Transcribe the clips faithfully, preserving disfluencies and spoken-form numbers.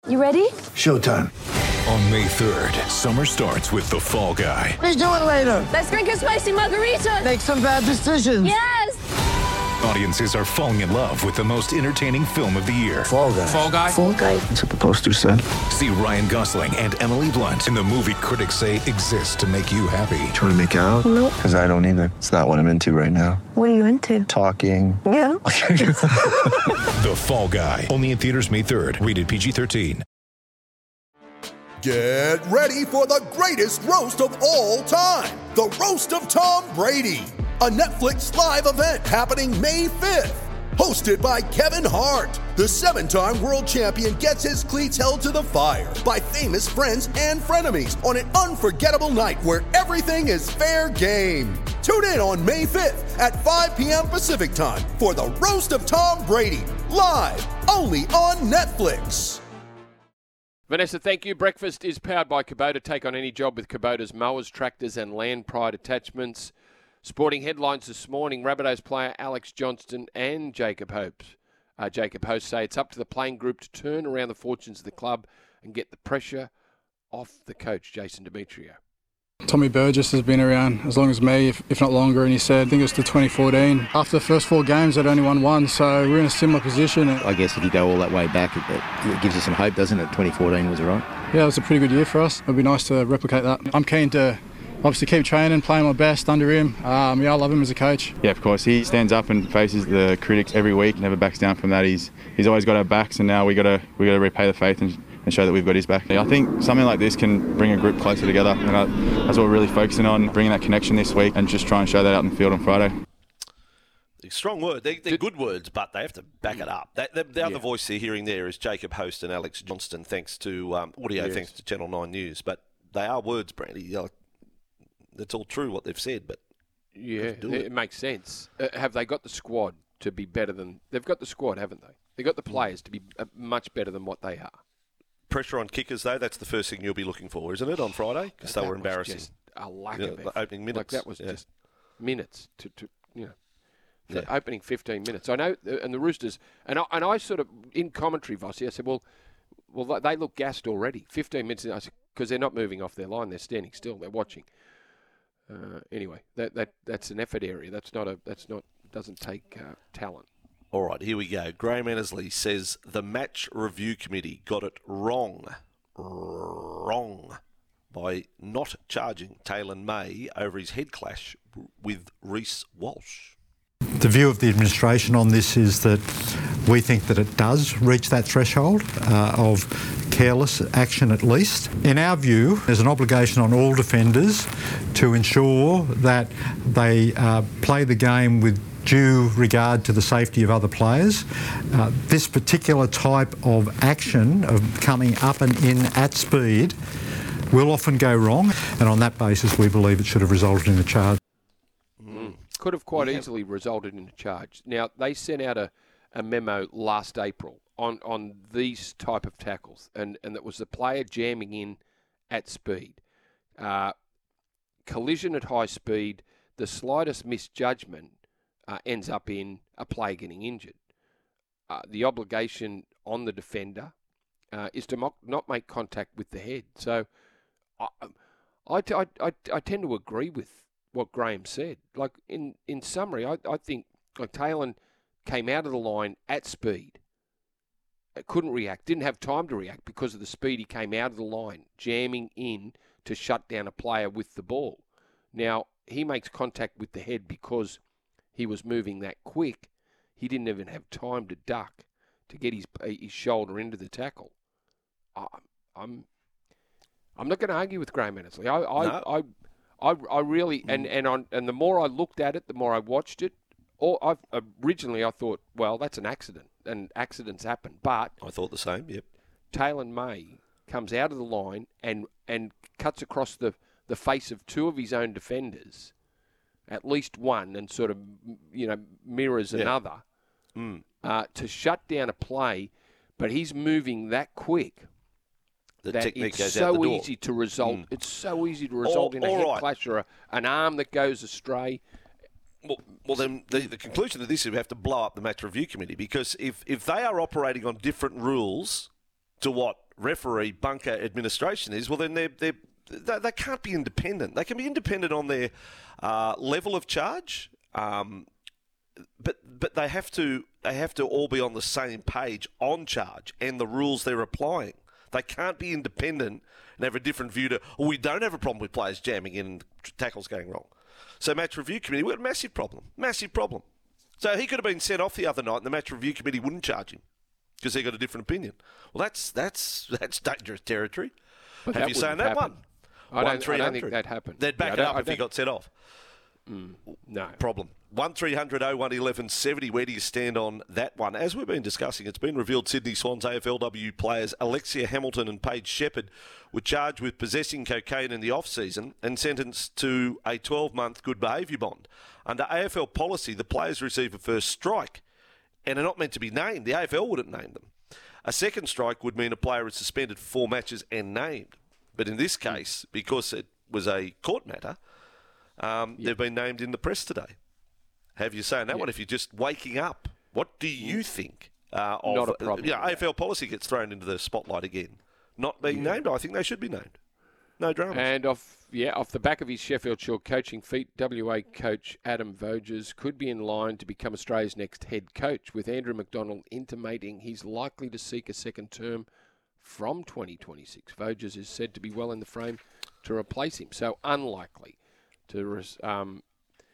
You ready? Showtime. On May third, summer starts with The Fall Guy. Let's do it later. Let's drink a spicy margarita. Make some bad decisions. Yes! Audiences are falling in love with the most entertaining film of the year. Fall Guy. Fall Guy? Fall Guy. That's what the poster said. See Ryan Gosling and Emily Blunt in the movie critics say exists to make you happy. Trying to make it out? Nope. Because I don't either. It's not what I'm into right now. What are you into? Talking. Yeah. The Fall Guy. Only in theaters May third. Rated P G thirteen. Get ready for the greatest roast of all time. The Roast of Tom Brady. A Netflix live event happening May fifth. Hosted by Kevin Hart. The seven-time world champion gets his cleats held to the fire by famous friends and frenemies on an unforgettable night where everything is fair game. Tune in on May fifth at five p.m. Pacific time for the Roast of Tom Brady. Live only on Netflix. Vanessa, thank you. Breakfast is powered by Kubota. Take on any job with Kubota's mowers, tractors and land pride attachments. Sporting headlines this morning, Rabbitohs player Alex Johnston and Jacob Hopes. Uh, Jacob Host say it's up to the playing group to turn around the fortunes of the club and get the pressure off the coach, Jason Demetrio. Tommy Burgess has been around as long as me, if, if not longer, and he said, I think it was to twenty fourteen. After the first four games, they'd only won one, so we're in a similar position. I guess if you go all that way back, it, it gives you some hope, doesn't it? twenty fourteen was right. Yeah, it was a pretty good year for us. It'd be nice to replicate that. I'm keen to obviously keep training, playing my best under him. Um, yeah, I love him as a coach. Yeah, of course. He stands up and faces the critics every week, never backs down from that. He's he's always got our backs, and now we got to we got to repay the faith and, and show that we've got his back. I think something like this can bring a group closer together, and I, that's what we're really focusing on, bringing that connection this week and just try and show that out in the field on Friday. Strong word. They're, they're good words, but they have to back it up. That, the, the other Yeah. voice they're hearing there is Jacob Host and Alex Johnston, thanks to um, audio, Yes. thanks to Channel nine News. But they are words, Brandy. You know, it's all true what they've said, but Yeah, it, do it. it makes sense. Uh, have they got the squad to be better than... They've got the squad, haven't they? They've got the players to be uh, much better than what they are. pressure on kickers, though, that's the first thing you'll be looking for, isn't it, on Friday? Because they That were was embarrassing. just a lack Yeah, of the effort. opening minutes, Like that was yeah. just minutes to, to you know, for Yeah. opening fifteen minutes. I know, uh, and the Roosters, and I, and I sort of, in commentary, Vossi, I said, well, well, they look gassed already. fifteen minutes, I said, because they're not moving off their line. They're standing still. They're watching. Uh, anyway, that that that's an effort area. That's not a, that's not, doesn't take uh, talent. All right, here we go. Graham Annesley says the match review committee got it wrong, wrong, by not charging Taylor May over his head clash with Reece Walsh. The view of the administration on this is that we think that it does reach that threshold uh, of careless action at least. In our view, there's an obligation on all defenders to ensure that they uh, play the game with due regard to the safety of other players. Uh, this particular type of action of coming up and in at speed will often go wrong, and on that basis we believe it should have resulted in a charge. Mm. Could have quite Yeah. easily resulted in a charge. Now, they sent out a, a memo last April on, on these type of tackles, and, and that was the player jamming in at speed. Uh, collision at high speed, the slightest misjudgment uh, ends up in a player getting injured. Uh, the obligation on the defender uh, is to mo- not make contact with the head. So I, I, t- I, I, I tend to agree with what Graham said. Like, in, in summary, I, I think like Taylor came out of the line at speed. It couldn't react, didn't have time to react because of the speed he came out of the line, jamming in to shut down a player with the ball. Now, he makes contact with the head because he was moving that quick. He didn't even have time to duck to get his his shoulder into the tackle. I, I'm I'm not going to argue with Graham Annesley. I I, No. I I I really and and on and the more I looked at it, the more I watched it. Or I originally I thought, well, that's an accident, and accidents happen. But I thought the same, yep. Taylor May comes out of the line and and cuts across the, the face of two of his own defenders, at least one, and sort of, you know, mirrors Yeah. another Mm. uh, to shut down a play. But he's moving that quick The that technique it's goes so out the door. easy to result. Mm. It's so easy to result All- in a all head right. clash or a, an arm that goes astray. Well, well, then the, the conclusion of this is we have to blow up the match review committee, because if, if they are operating on different rules to what referee bunker administration is, well, then they're, they're, they they can't be independent. They can be independent on their uh, level of charge, um, but but they have to they have to all be on the same page on charge and the rules they're applying. They can't be independent and have a different view to, oh, we don't have a problem with players jamming in and tackles going wrong. So match review committee, we've got a massive problem, massive problem. So he could have been sent off the other night and the match review committee wouldn't charge him because they got a different opinion. Well, that's that's that's dangerous territory. But have that you seen that happen. one? I one, don't, I don't think that happened. They'd back yeah, up if he got set off. Mm, no. Problem. one three hundred oh one eleven seventy. Where do you stand on that one? As we've been discussing, it's been revealed Sydney Swans A F L W players Alexia Hamilton and Paige Shepherd were charged with possessing cocaine in the off-season and sentenced to a twelve-month good behaviour bond. Under A F L policy, the players receive a first strike and are not meant to be named. The A F L wouldn't name them. A second strike would mean a player is suspended for four matches and named. But in this case, because it was a court matter, um, yep. they've been named in the press today. Have you seen that yep. one? If you're just waking up, what do you think uh, of... Not a problem. Yeah, A F L policy gets thrown into the spotlight again. Not being yeah. named, I think they should be named. No dramas. And off, yeah, off the back of his Sheffield Shield coaching feat, W A coach Adam Voges could be in line to become Australia's next head coach, with Andrew McDonald intimating he's likely to seek a second term from twenty twenty-six. Voges is said to be well in the frame to replace him, so unlikely to um,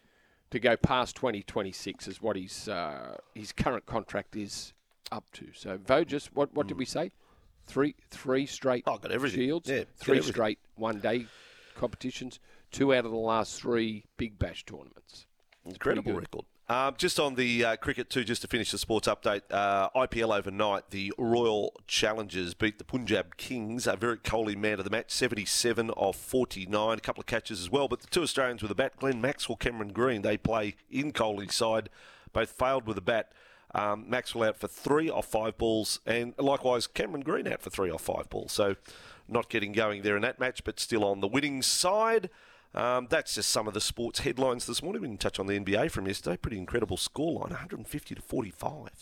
to go past twenty twenty-six is what his uh, his current contract is up to. So Voges, what what mm. did we say? Three three straight oh, got everything. Shields, yeah, three everything. straight one-day competitions, two out of the last three Big Bash tournaments. Incredible record. Um, just on the uh, cricket too, just to finish the sports update, uh, I P L overnight, the Royal Challengers beat the Punjab Kings. A very Kohli man of the match, seventy-seven of forty-nine, a couple of catches as well. But the two Australians with a bat, Glenn Maxwell, Cameron Green, they play in Kohli's side, both failed with a bat. Um, Maxwell out for three off five balls, and likewise Cameron Green out for three off five balls. So not getting going there in that match, but still on the winning side. Um, that's just some of the sports headlines this morning. We can touch on the N B A from yesterday. Pretty incredible scoreline, one fifty to forty-five.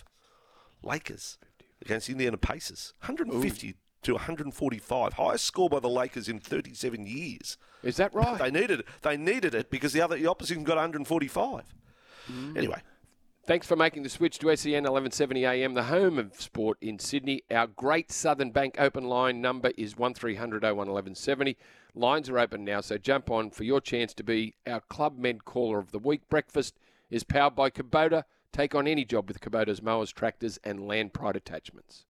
Lakers against Indiana Pacers, one fifty Ooh. To one forty-five. Highest score by the Lakers in thirty-seven years. Is that right? They needed it. They needed it because the other the opposition got one forty-five. Mm. Anyway. Thanks for making the switch to S E N eleven seventy A M, the home of sport in Sydney. Our Great Southern Bank open line number is one three hundred oh one eleven seventy. Lines are open now, so jump on for your chance to be our Club Med Caller of the Week. Breakfast is powered by Kubota. Take on any job with Kubota's mowers, tractors and Land Pride attachments.